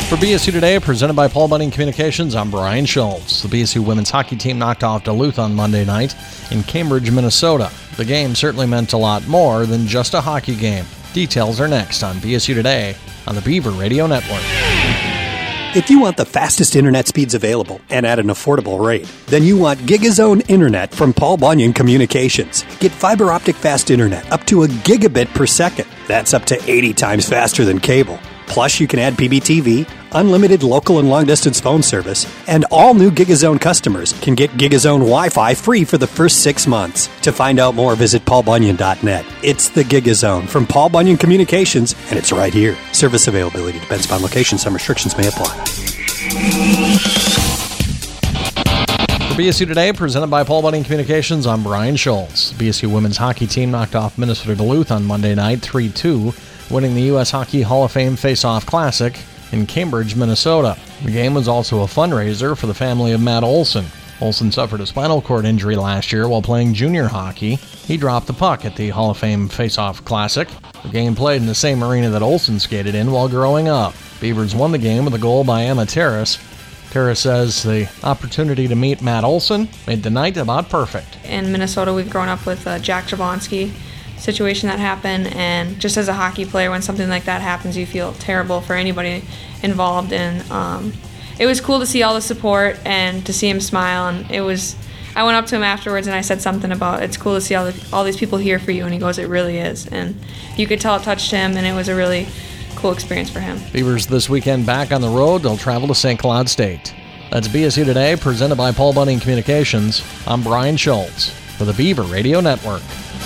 For BSU Today, presented by Paul Bunyan Communications, I'm Brian Schultz. The BSU women's hockey team knocked off Duluth on Monday night in Cambridge, Minnesota. The game certainly meant a lot more than just a hockey game. Details are next on BSU Today on the Beaver Radio Network. If you want the fastest internet speeds available and at an affordable rate, then you want GigaZone Internet from Paul Bunyan Communications. Get fiber optic fast internet up to a gigabit per second. That's up to 80 times faster than cable. Plus, you can add PBTV, unlimited local and long-distance phone service, and all new GigaZone customers can get GigaZone Wi-Fi free for the first 6 months. To find out more, visit paulbunyan.net. It's the GigaZone from Paul Bunyan Communications, and it's right here. Service availability depends upon location. Some restrictions may apply. For BSU Today, presented by Paul Bunyan Communications, I'm Brian Schultz. The BSU women's hockey team knocked off Minnesota Duluth on Monday night 3-2. Winning the U.S. Hockey Hall of Fame Face-Off Classic in Cambridge, Minnesota. The game was also a fundraiser for the family of Matt Olson. Olson suffered a spinal cord injury last year while playing junior hockey. He dropped the puck at the Hall of Fame Face-Off Classic. The game played in the same arena that Olson skated in while growing up. Beavers won the game with a goal by Emma Terrace. Terrace says the opportunity to meet Matt Olson made the night about perfect. In Minnesota, we've grown up with Jack Jablonski situation that happened, and just as a hockey player, when something like that happens, you feel terrible for anybody involved. And it was cool to see all the support and to see him smile. And I went up to him afterwards and I said something about it's cool to see all these people here for you, and he goes, it really is. And you could tell it touched him, and it was a really cool experience for him. Beavers this weekend back on the road. They'll travel to St. Cloud State. That's BSU Today, presented by Paul Bunyan Communications. I'm Brian Schultz for the Beaver Radio Network.